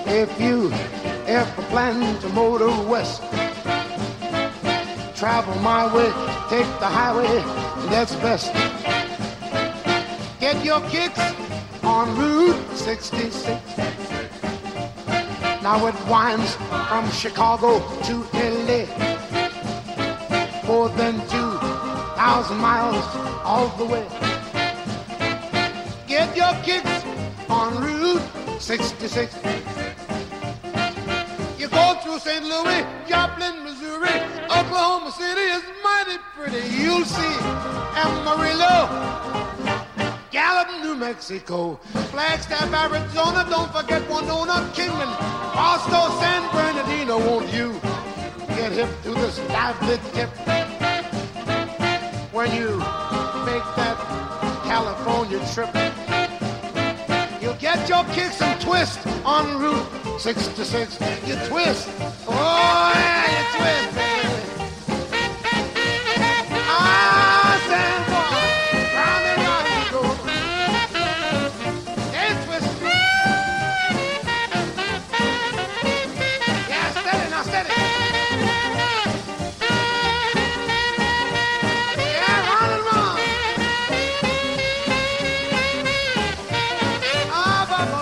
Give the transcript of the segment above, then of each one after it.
If you ever plan to motor west, travel my way, take the highway, that's best. Get your kicks on Route 66. Now it winds from Chicago to LA, more than 2,000 miles all the way. Get your kicks on Route 66. You go through St. Louis, Joplin, Missouri, Oklahoma City is mighty pretty. You'll see Amarillo, Gallup, New Mexico, Flagstaff, Arizona, don't forget Winona, Kingman, Boston, San Bernardino. Won't you get hip to this lively tip when you make that California trip? You'll get your kicks and twist on Route 66. You twist. Oh, yeah, you twist, baby. Ah, San Juan, round and round you go. Hey, twist. Yeah, steady now, steady. Yeah, round and round. Ah, ba-ba-ba.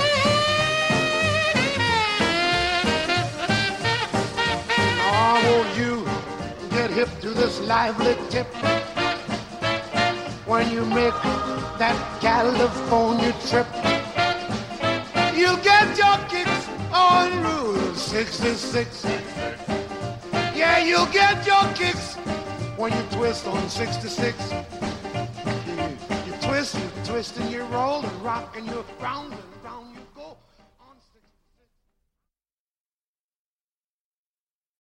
Won't you get hip to this lively tip when you make that California trip? You'll get your kicks on Route 66. Yeah, you'll get your kicks when you twist on 66. You twist and you roll and rock and you're round and round.